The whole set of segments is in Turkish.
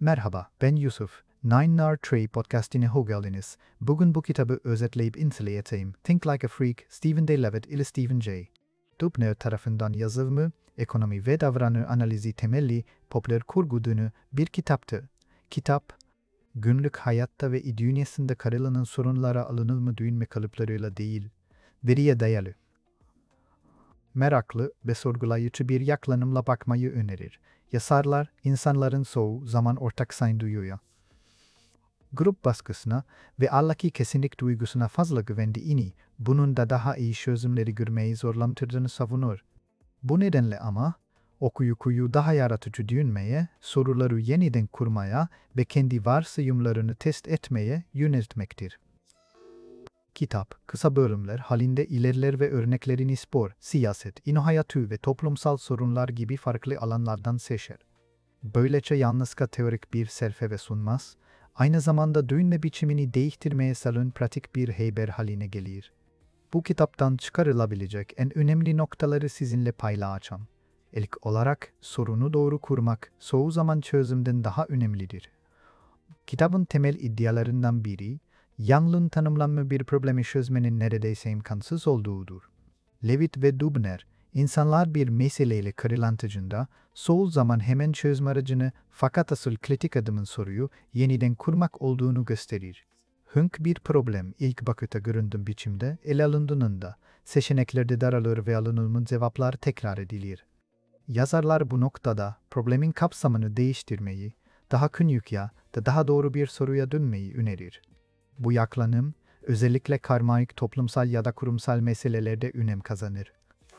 Merhaba, ben Yusuf. Nine Nar Tree podcastine hoş geldiniz. Bugün bu kitabı özetleyip inceleyeceğim. Think Like a Freak, Stephen D. Levitt ile Stephen J. Dubner tarafından yazılımı, ekonomi ve davranış analizi temelli popüler kurgu dönü bir kitaptı. Kitap, günlük hayatta ve dünyasında karılanan sorunlara alınılma düşünme kalıplarıyla değil, veriye dayalı, meraklı ve sorgulayıcı bir yaklaşımla bakmayı önerir. Yazarlar, insanların çoğu zaman ortak sayın duyuyor. Grup baskısına ve ahlaki kesinlik duygusuna fazla güvendiğini, bunun da daha iyi çözümleri görmeyi zorlamtırdığını savunur. Bu nedenle ama, okuyucuyu daha yaratıcı düşünmeye, soruları yeniden kurmaya ve kendi varsayımlarını test etmeye yöneltmektir. Kitap, kısa bölümler halinde ilerler ve örneklerini spor, siyaset, iş hayatı ve toplumsal sorunlar gibi farklı alanlardan seçer. Böylece yalnızca teorik bir selfie sunmaz, aynı zamanda düşünme biçimini değiştirmeye sağlayan pratik bir haber haline gelir. Bu kitaptan çıkarılabilecek en önemli noktaları sizinle paylaşacağım. İlk olarak sorunu doğru kurmak çoğu zaman çözümden daha önemlidir. Kitabın temel iddialarından biri, Young'un tanımlanma bir problemi çözmenin neredeyse imkansız olduğudur. Levitt ve Dubner, insanlar bir meseleyle karşılaştığında çoğu zaman hemen çözüm aracını fakat asıl kritik adımın soruyu yeniden kurmak olduğunu gösterir. Bir problem ilk bakıta göründüğü biçimde ele alındığında seçeneklerde daralır ve alınılan cevaplar tekrar edilir. Yazarlar bu noktada problemin kapsamını değiştirmeyi, daha küçük ya da daha doğru bir soruya dönmeyi önerir. Bu yaklaşım, özellikle karmaşık toplumsal ya da kurumsal meselelerde önem kazanır.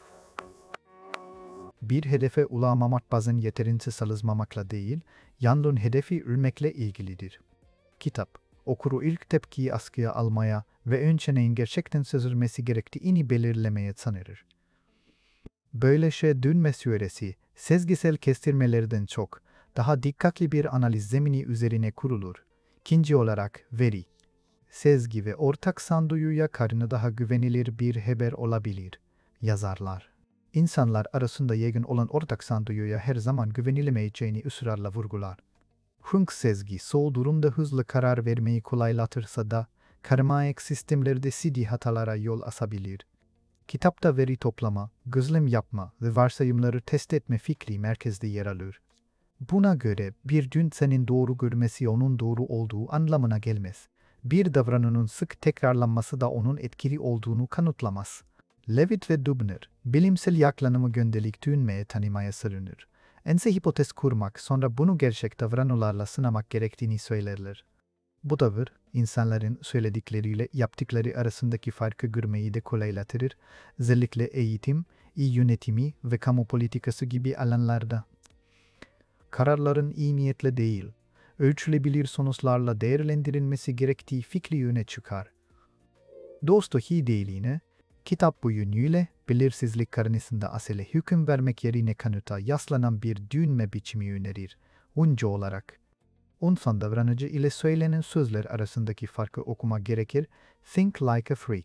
Bir hedefe ulaşmamak bazen yeterince çalışmamakla değil, yalnız hedefi ürmekle ilgilidir. Kitap, okuru ilk tepkiyi askıya almaya ve önceneğin gerçekten çözülmesi gerektiğini belirlemeye sanırır. Böylece dönme süresi, sezgisel kestirmelerden çok, daha dikkatli bir analiz zemini üzerine kurulur. İkinci olarak veri, sezgi ve ortak sağduyuya karşı daha güvenilir bir haber olabilir. Yazarlar, İnsanlar arasında yaygın olan ortak sağduyuya her zaman güvenilemeyeceğini ısrarla vurgular. Sezgi, çoğu durumda hızlı karar vermeyi kolaylatırsa da, karmaşık sistemlerde ciddi hatalara yol açabilir. Kitapta veri toplama, gözlem yapma ve varsayımları test etme fikri merkezde yer alır. Buna göre bir düşüncenin doğru görmesi onun doğru olduğu anlamına gelmez. Bir davranışın sık tekrarlanması da onun etkili olduğunu kanıtlamaz. Levitt ve Dubner, bilimsel yaklaşımı gündelik düşünmeye tanımaya sürünür. Ense hipotez kurmak, sonra bunu gerçek davranışlarla sınamak gerektiğini söylerler. Bu tavır, insanların söyledikleriyle yaptıkları arasındaki farkı görmeyi de kolaylatır, özellikle eğitim, iyi yönetimi ve kamu politikası gibi alanlarda. Kararların iyi niyetle değil, ölçülebilir sonuçlarla değerlendirilmesi gerektiği fikri öne çıkar. Dostohi değiliğine, kitap bu yönüyle belirsizlik karşısında asile hüküm vermek yerine kanıta yaslanan bir düşünme biçimi önerir. Önce olarak, insan davranıcı ile söylenen sözler arasındaki farkı okuma gerekir. Think Like a Freak.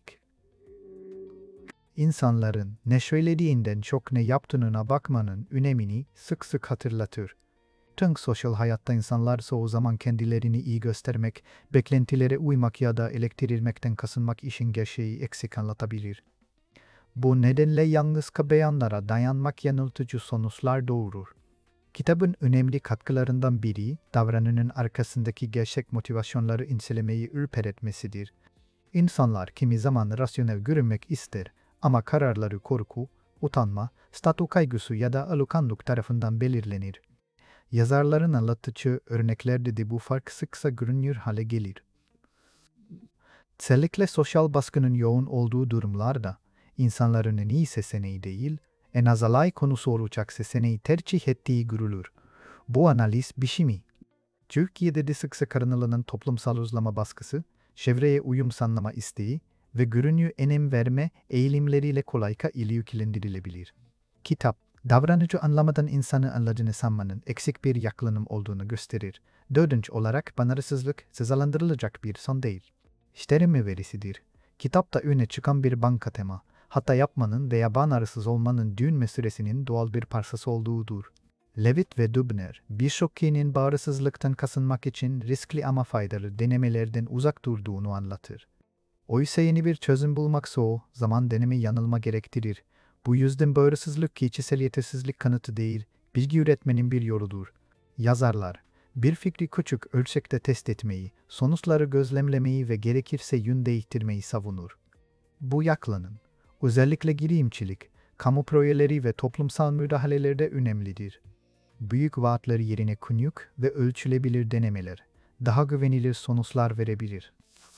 İnsanların ne söylediğinden çok ne yaptığına bakmanın önemini sık sık hatırlatır. Tüm sosyal hayatta insanlar çoğu zaman kendilerini iyi göstermek, beklentilere uymak ya da eleştirilmekten kasınmak işin gerçeği eksik anlatabilir. Bu nedenle yalnızca beyanlara dayanmak yanıltıcı sonuçlar doğurur. Kitabın önemli katkılarından biri, davranışın arkasındaki gerçek motivasyonları incelemeyi ürperetmesidir. İnsanlar kimi zaman rasyonel görünmek ister ama kararları korku, utanma, statü kaygısı ya da alışkanlık tarafından belirlenir. Yazarların anlatıcı örneklerde de bu fark sıkça görünür hale gelir. Özellikle sosyal baskının yoğun olduğu durumlarda, insanların en iyi seçeneği değil, en az alay konusu olacak seçeneği tercih ettiği görülür. Bu analiz biçimi, Türkiye'de de sıkça karınlanan toplumsal uzlama baskısı, çevreye uyum sağlama isteği ve görünüyor önem verme eğilimleriyle kolayca ilişkilendirilebilir. Kitap, davranıcı anlamadan insanı anladığını sanmanın eksik bir yaklaşım olduğunu gösterir. Dördüncü olarak başarısızlık cezalandırılacak bir son değil. İşletme verisidir. Kitapta öne çıkan bir banka tema, hata yapmanın veya başarısız olmanın düşünme süresinin doğal bir parçası olduğudur. Levitt ve Dubner, birçok kişinin bağımsızlıktan kasınmak için riskli ama faydalı denemelerden uzak durduğunu anlatır. Oysa yeni bir çözüm bulmak zor, zaman deneme yanılma gerektirir. Bu yüzden bağımsızlık kişisel yetersizlik kanıtı değil, bilgi üretmenin bir yoludur. Yazarlar, bir fikri küçük ölçekte test etmeyi, sonuçları gözlemlemeyi ve gerekirse yön değiştirmeyi savunur. Bu yaklanım, özellikle girişimcilik, kamu projeleri ve toplumsal müdahalelerde önemlidir. Büyük vaatler yerine küçük ve ölçülebilir denemeler, daha güvenilir sonuçlar verebilir.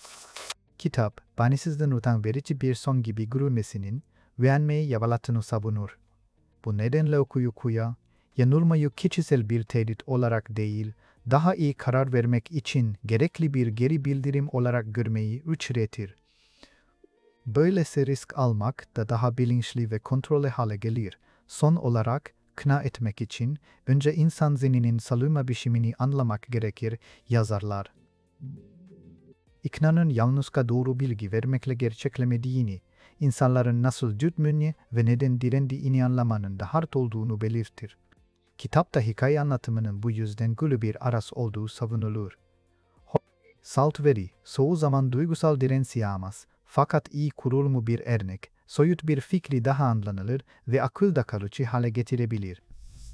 Kitap, banisizden utan verici bir son gibi görülmesinin, beğenmeyi yavalatını savunur. Bu nedenle okuyucuya, yanılmayı kişisel bir tehdit olarak değil, daha iyi karar vermek için gerekli bir geri bildirim olarak görmeyi öğretir. Böylesi risk almak da daha bilinçli ve kontrollü hale gelir. Son olarak, ikna etmek için önce insan zihninin salınma biçimini anlamak gerekir, yazarlar. İknanın yalnızca doğru bilgi vermekle gerçeklemediğini, insanların nasıl dürtmünü ve neden direndiğini anlamanın da hard olduğunu belirtir. Kitapta hikaye anlatımının bu yüzden gülü bir aras olduğu savunulur. Salt veri, çoğu zaman duygusal direnç yağmaz, fakat iyi kurulmu bir örnek, soyut bir fikri daha anlanılır ve akılda kalıcı hale getirebilir.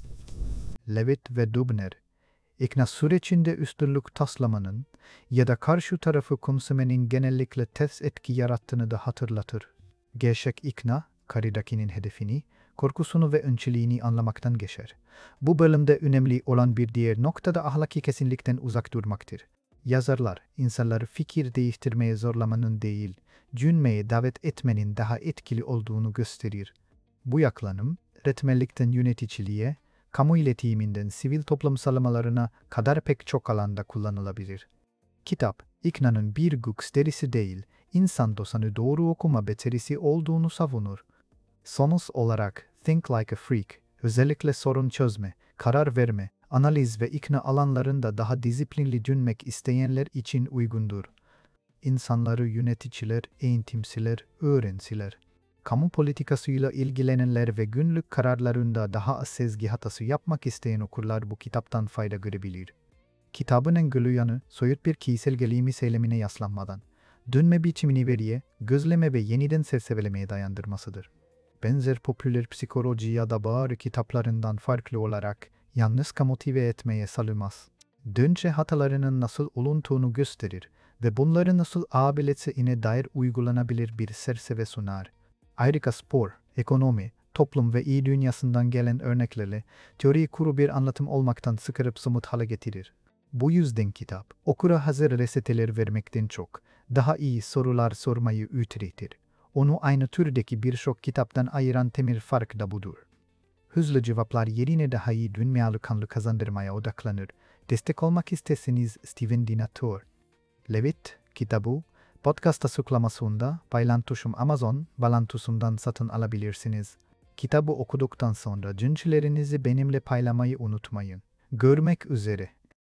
Levitt ve Dubner, ikna sürecinde üstünlük taslamanın ya da karşı tarafı kumsemenin genellikle ters etki yarattığını da hatırlatır. Gerçek ikna, karşıdakinin hedefini, korkusunu ve önceliğini anlamaktan geçer. Bu bölümde önemli olan bir diğer nokta da ahlaki kesinlikten uzak durmaktır. Yazarlar, insanları fikir değiştirmeye zorlamanın değil, düşünmeye davet etmenin daha etkili olduğunu gösterir. Bu yaklanım, öğretmenlikten yöneticiliğe, kamu iletişiminden sivil toplum sağlamalarına kadar pek çok alanda kullanılabilir. Kitap, iknanın bir güç derisi değil, insan dosanı doğru okuma becerisi olduğunu savunur. Sonuç olarak, Think Like a Freak, özellikle sorun çözme, karar verme, analiz ve ikna alanlarında daha disiplinli düşünmek isteyenler için uygundur. İnsanları yöneticiler, eğitimciler, öğrenciler, kamu politikasıyla ilgilenenler ve günlük kararlarında daha az sezgi hatası yapmak isteyen okurlar bu kitaptan fayda görebilir. Kitabın en güçlü yanı, soyut bir kişisel gelişim eylemine yaslanmadan, dönme biçimini veriye, gözleme ve yeniden sersevelemeye dayandırmasıdır. Benzer popüler psikoloji ya da bağır kitaplarından farklı olarak, yalnızca motive etmeye salınmaz. Dönce hatalarının nasıl olunduğunu gösterir ve bunları nasıl abiletine dair uygulanabilir bir çerçeve sunar. Ayrıca spor, ekonomi, toplum ve iyi dünyasından gelen örneklerle teori kuru bir anlatım olmaktan sıkırıp somut hale getirir. Bu yüzden kitap, okura hazır reçeteler vermekten çok, daha iyi sorular sormayı öğretir. Onu aynı türdeki birçok kitaptan ayıran temel fark da budur. Hızlı cevaplar yerine daha iyi düşünme alışkanlığı kazandırmaya odaklanır. Destek olmak isterseniz Steven Dinator. Levitt, kitabı, podcast açıklamasında paylaştığım Amazon bağlantısından satın alabilirsiniz. Kitabı okuduktan sonra düşüncelerinizi benimle paylaşmayı unutmayın. Görmek üzere.